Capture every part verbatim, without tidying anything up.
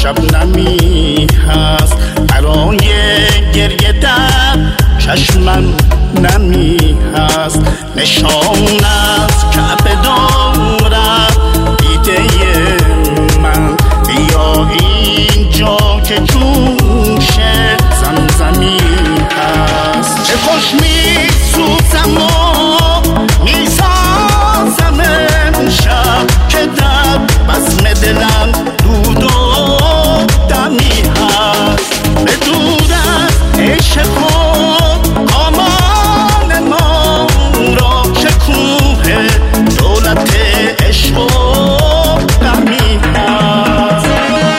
شبنمی هست، برای گریه در چشمم نمی هست. نشان از کعبه دارد دیده من، بیا اینجا که جوش زمزمی هست. چه خوش می سوزم و می سازم امشب که در بزم دلم دود و دمی هست. به دور از عشق خود آمان ما را شکوه دولت عشق و غمی هست.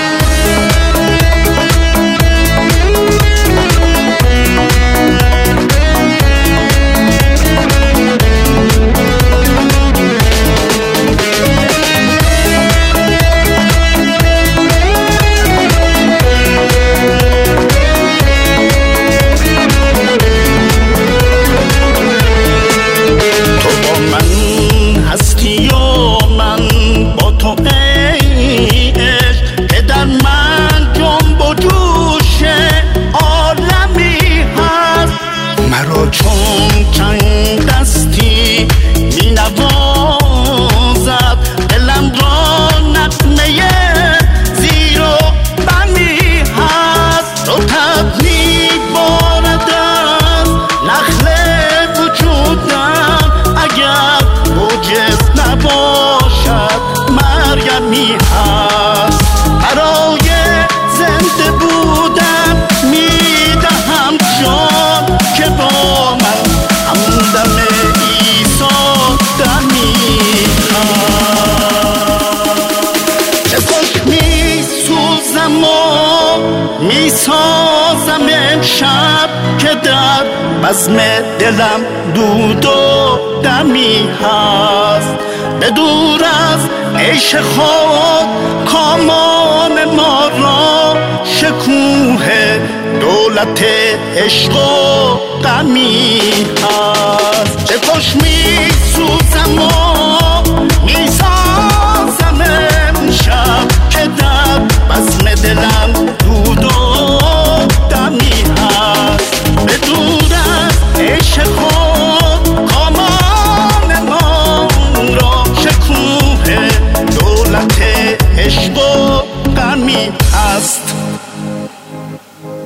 چون چنگ دستی می نوازد دلم را نغمه زیر و بمی هست. تو تب می بارد از نخل وجودم، اگر موجز نباشد مرگمی هست. برای زنده بودن می دهم جان که با من همدم عیسی دمی هست. چه خوش می سوزم و می سازم امشب که در بزم دلم دود و دمی هست. به دور از عیش خود کامان ما را شکوه دولت عشق و غمی هست. چه خوش می سوزم و می سازم امشب که در بزم دلم دود و دمی هست. به دور از عشق خود کامان ما را شکوه دولت عشق و غمی هست.